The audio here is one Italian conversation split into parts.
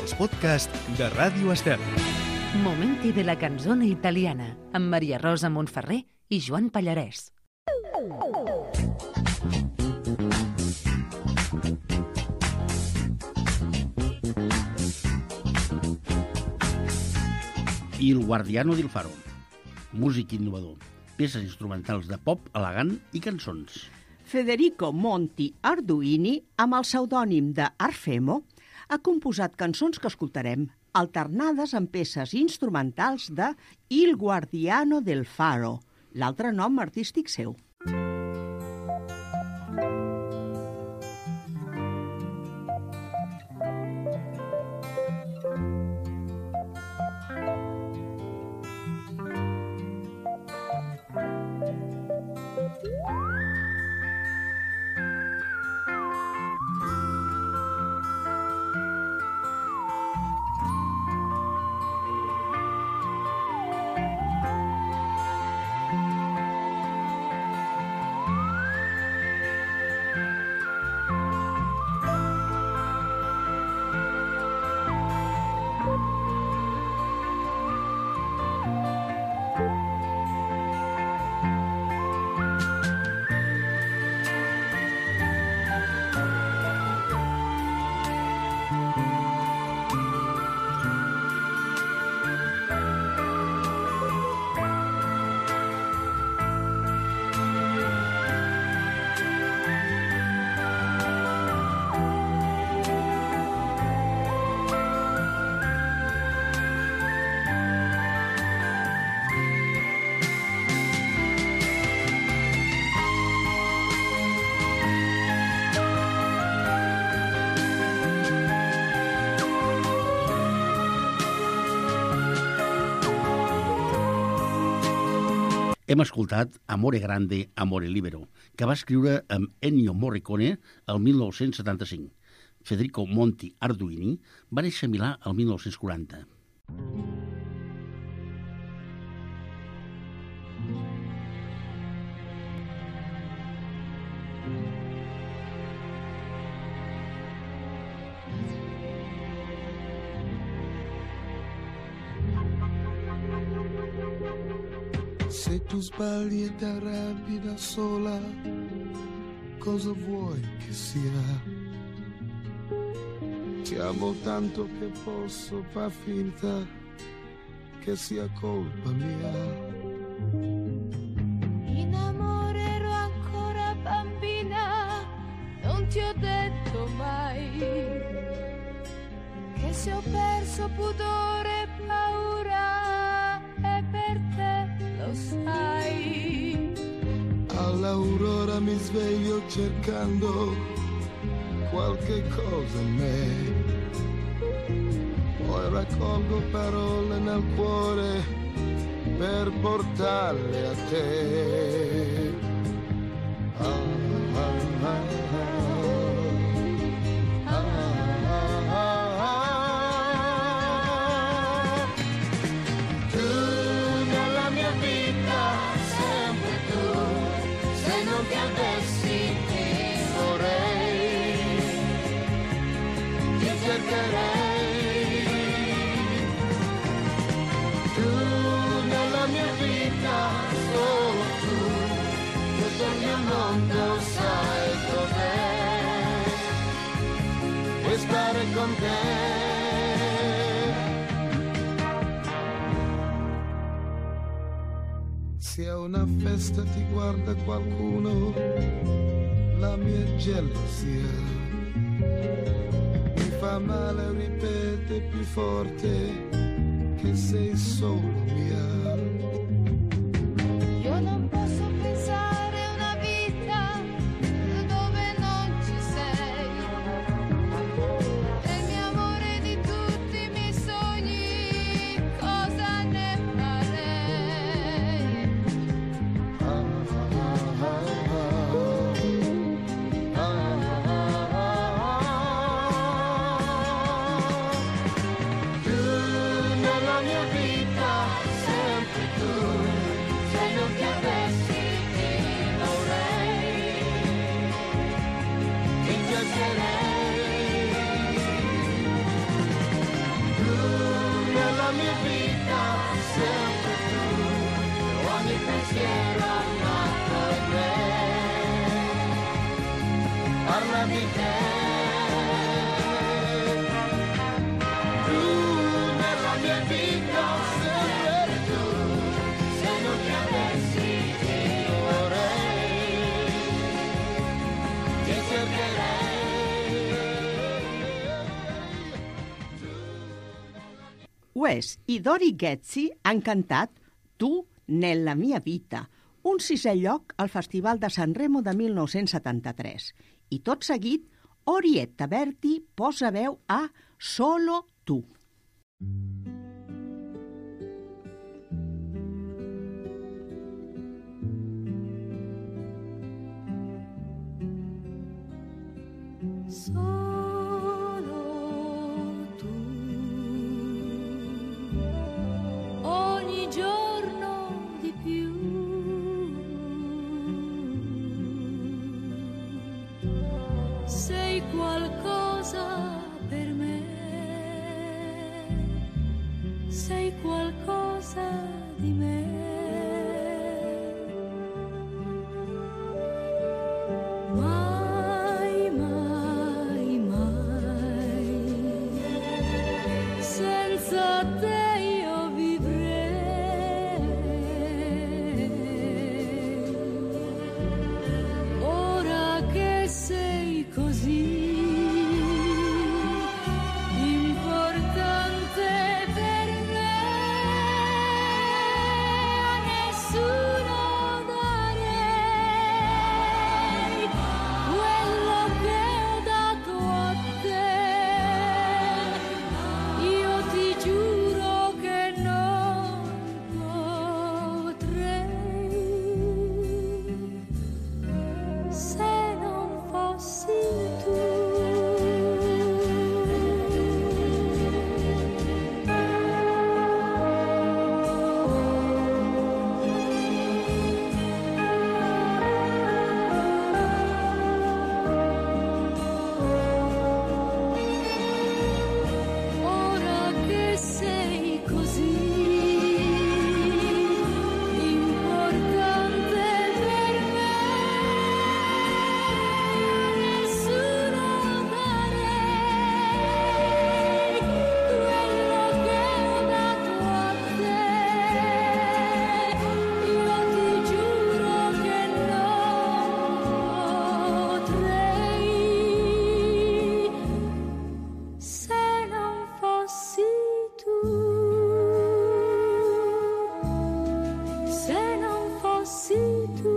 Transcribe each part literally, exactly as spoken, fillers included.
els podcasts de Ràdio Estel. Momenti de la canzone italiana amb Maria Rosa Montferrer i Joan Pallarès. Il Guardiano del Faro, músic innovador, peces instrumentals de pop elegant i cançons. Federico Monti Arduini, amb el pseudònim de Arfemo, ha composat cançons que escoltarem, alternades amb peces instrumentals de Il Guardiano del Faro, l'altre nom artístic seu. Hem escoltat Amore Grande, Amore Libero, que va escriure amb Ennio Morricone el mil nou-cents setanta-cinc. Federico Monti Arduini va néixer a Milà el mil nou-cents quaranta. Se tu sbagli e ti arrabbi da sola, cosa vuoi che sia? Ti amo tanto che posso far finta che sia colpa mia. In amore ero ancora bambina, non ti ho detto mai che se ho perso pudore e paura è per te. Lo sai. All'aurora mi sveglio cercando qualche cosa in me, poi raccolgo parole nel cuore per portarle a te. Ah, ah, ah, ah. Non sai dov'è, vuoi stare con te. Se a una festa ti guarda qualcuno, la mia gelosia mi fa male, ripete più forte che sei solo mia. Io non posso pensare nella mia vita sempre nella mia vita sempre tu, ogni pensiero nato in me parla di te. Tu nella mia vita sempre tu, se non ti avessi io vorrei, ti cercherei. Wes i Dori Ghezzi han cantat Tu nella mia vita, un sisè lloc al Festival de Sanremo de mil nou-cents setanta-tres. I tot seguit, Orietta Berti posa veu a Solo tu. Solo tu, ogni giorno di più, sei qualcosa per me, sei qualcosa di me. Mai, mai, mai, senza te io vivrei. Ora che sei così importante per me, a nessuno darei quello che ho dato a te. Io ti giuro che non potrei se non fossi tu. Ora che sei così importante per me, nessuno darei quello che ho dato a te. Io ti giuro che non potrei se non fossi tu, se non fossi tu,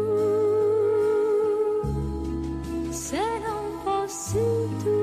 se non fossi tu.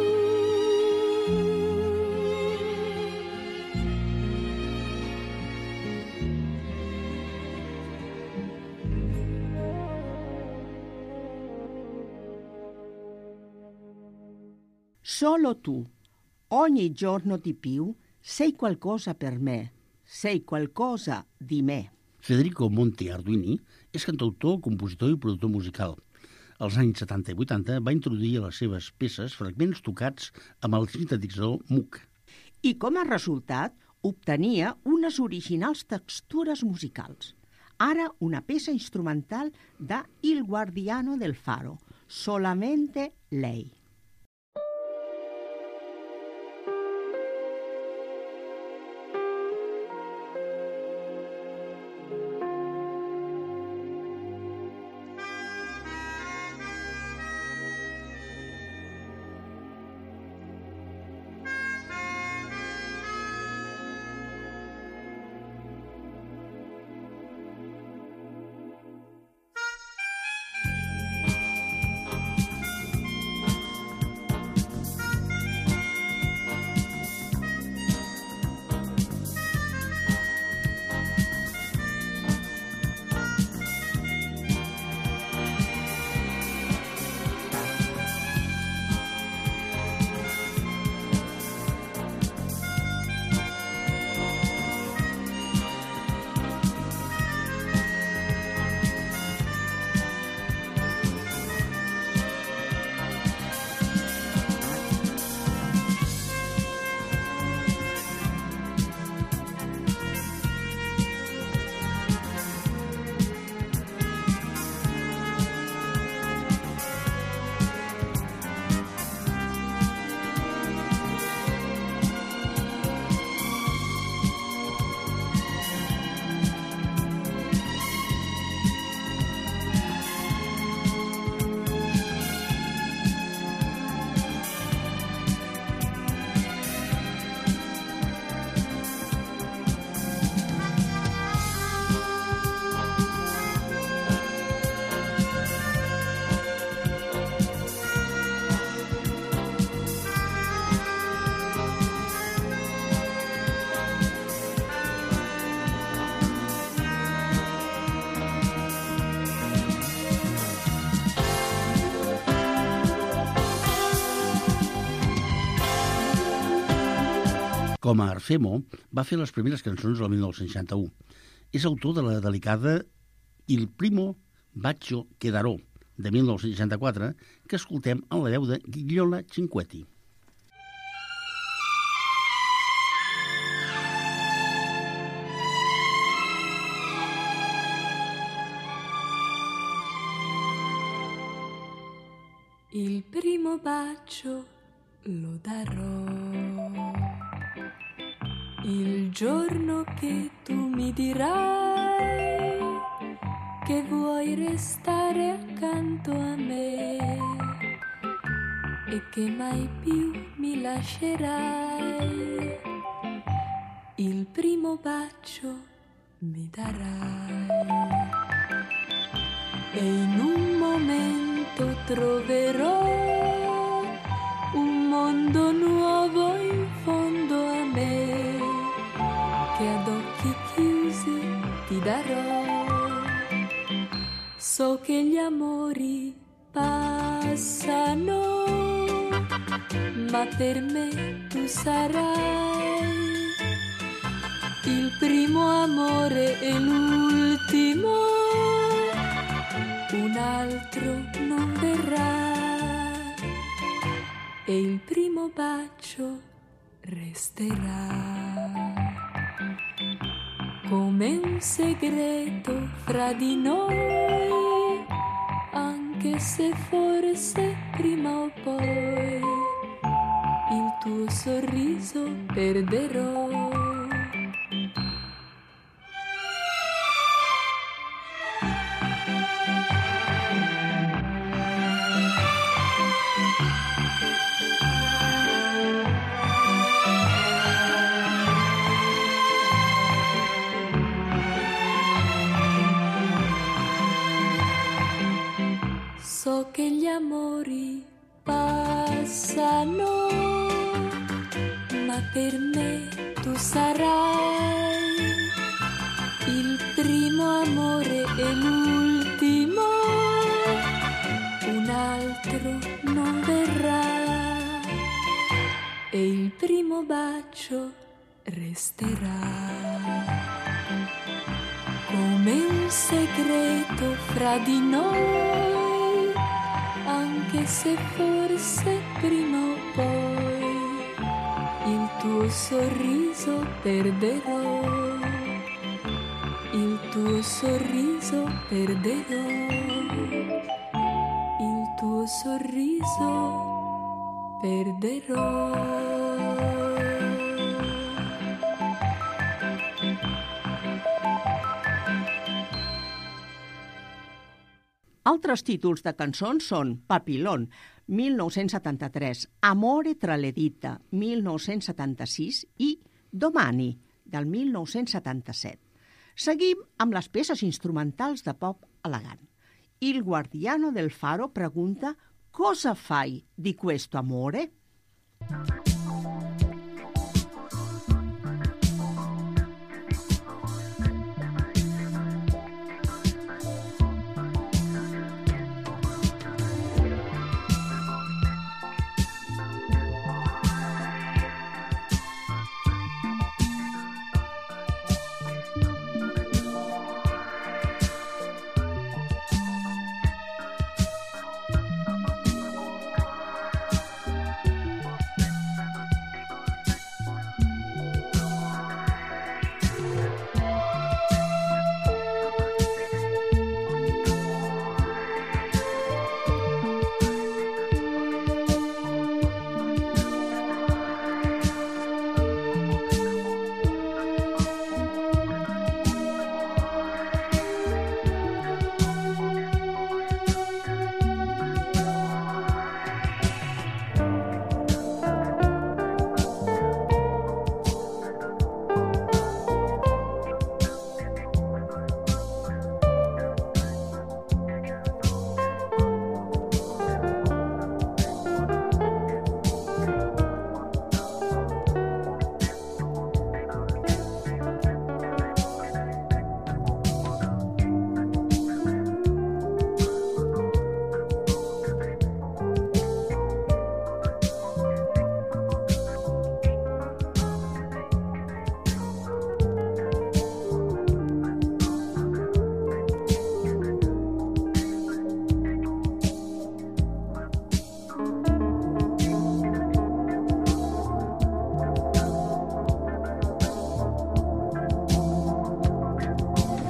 Solo tu, ogni giorno di più, sei qualcosa per me, sei qualcosa di me. Federico Monti Arduini és cantautor, compositor i productor musical. Als anys setanta i vuitanta va introduir a les seves peces fragments tocats amb el sintetitzador Moog. I com a resultat obtenia unes originals textures musicals. Ara una peça instrumental de Il Guardiano del Faro, Solamente lei. Com a Arfemo, va fer les primeres cançons el mil nou-cents seixanta-u. És autor de la delicada Il primo bacio che darò, de mil nou-cents seixanta-quatre, que escoltem en la veu de Gigliola Cinquetti. Il primo bacio lo darò il giorno che tu mi dirai che vuoi restare accanto a me e che mai più mi lascerai. Il primo bacio mi darai e in un momento troverò un mondo nuovo in fondo a me che ad occhi chiusi ti darò. So che gli amori passano, ma per me tu sarai il primo amore e l'ultimo, un altro non verrà e il primo bacio resterà come un segreto fra di noi, anche se forse prima o poi il tuo sorriso perderò. So che gli amori passano, ma per me tu sarai il primo amore e l'ultimo, un altro non verrà e il primo bacio resterà come un segreto fra di noi, anche se forse prima o poi il tuo sorriso perderò, il tuo sorriso perderò, il tuo sorriso perderò. Altres títols de cançons són Papillon, mil nou-cents setanta-tres, Amore tra le dita, mil nou-cents setanta-sis i Domani, del mil nou-cents setanta-set. Seguim amb les peces instrumentals de pop elegant. Il guardiano del faro pregunta «Cosa fai di questo amore?»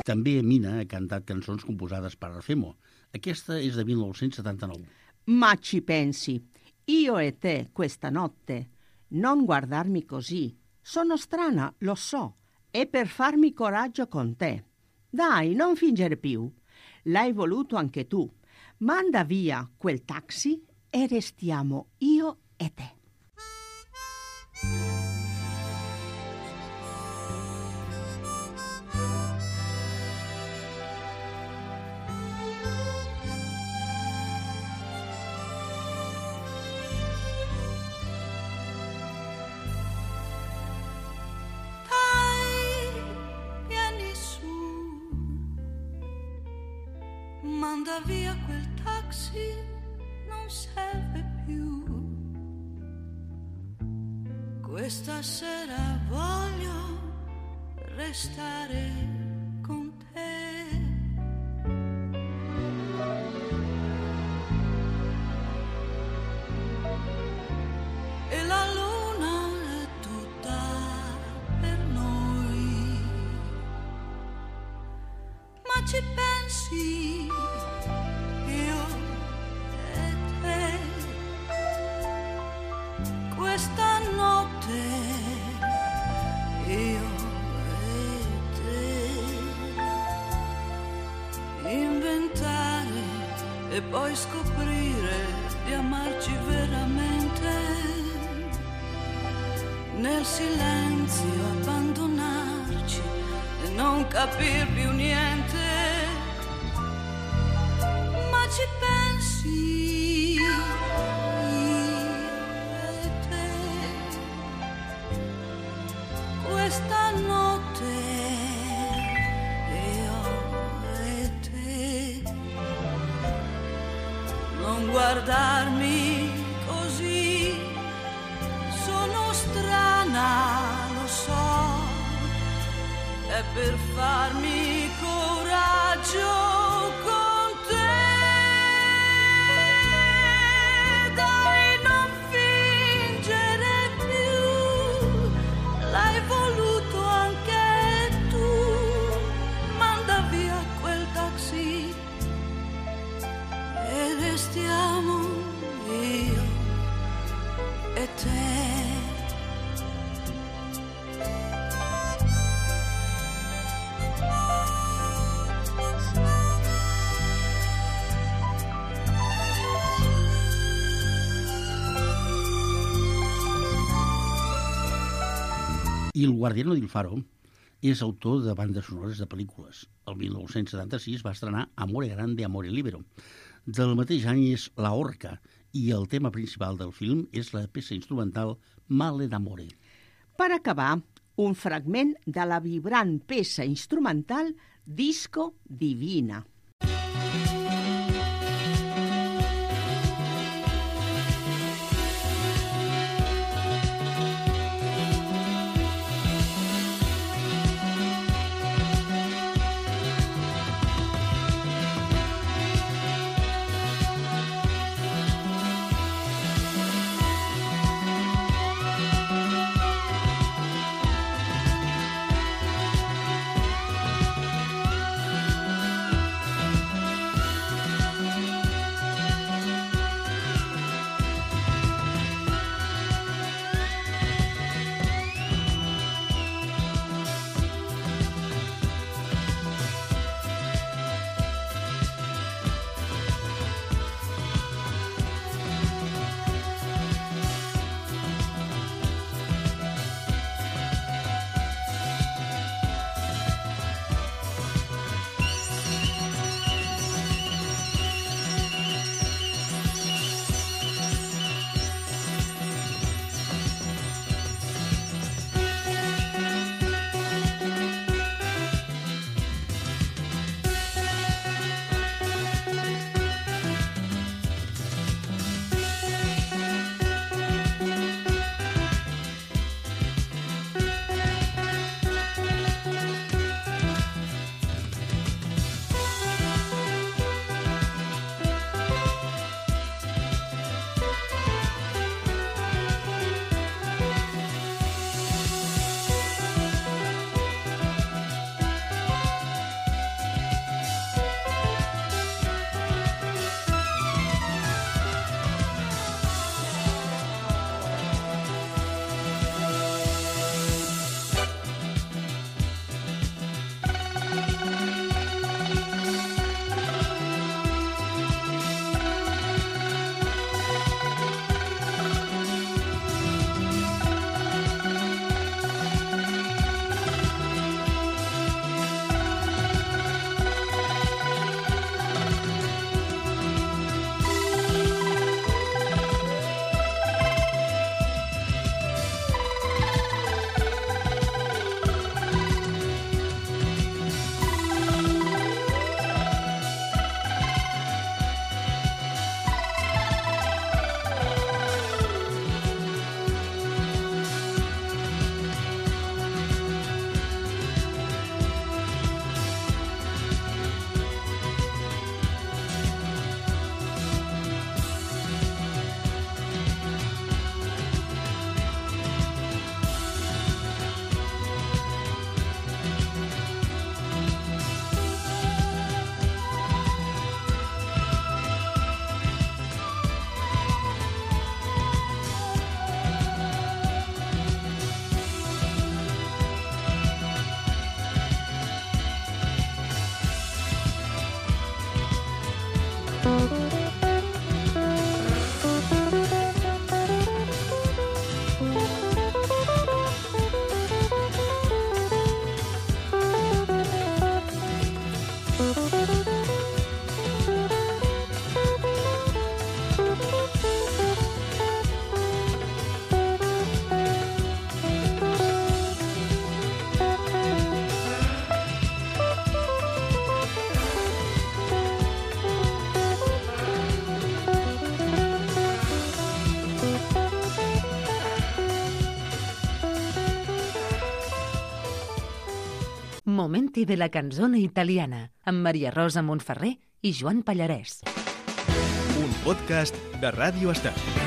També Mina ha cantat cançons composades per Arfemo. Aquesta és de mil nou-cents setanta-nou. Ma ci pensi, io e te questa notte, non guardarmi così, sono strana, lo so, è per farmi coraggio con te. Dai, non fingere più, l'hai voluto anche tu. Manda via quel taxi e restiamo io e te. Manda via quel taxi, non serve più. Questa sera voglio restare con te. E la luna è tutta per noi. Ma ci pensi? Questa notte io e te, inventare e poi scoprire di amarci veramente, nel silenzio abbandonarci e non capir più niente. Ma ci pensi? Questa notte io e te, non guardarmi così, sono strana, lo so, è per farmi coraggio con te. Dai, non fingere più, l'hai voluto anche tu. Manda via quel taxi e restiamo io e te. Il Guardiano del Faro és autor de bandes sonores de pel·lícules. El mil nou-cents setanta-sis va estrenar Amore Grande, Amore Libero. Del mateix any és La Orca, i el tema principal del film és la peça instrumental Male d'Amore. Per acabar, un fragment de la vibrant peça instrumental Disco Divina. Momenti de la canzone italiana, amb Maria Rosa Montferrer i Joan Pallarès. Un podcast de Ràdio Estel.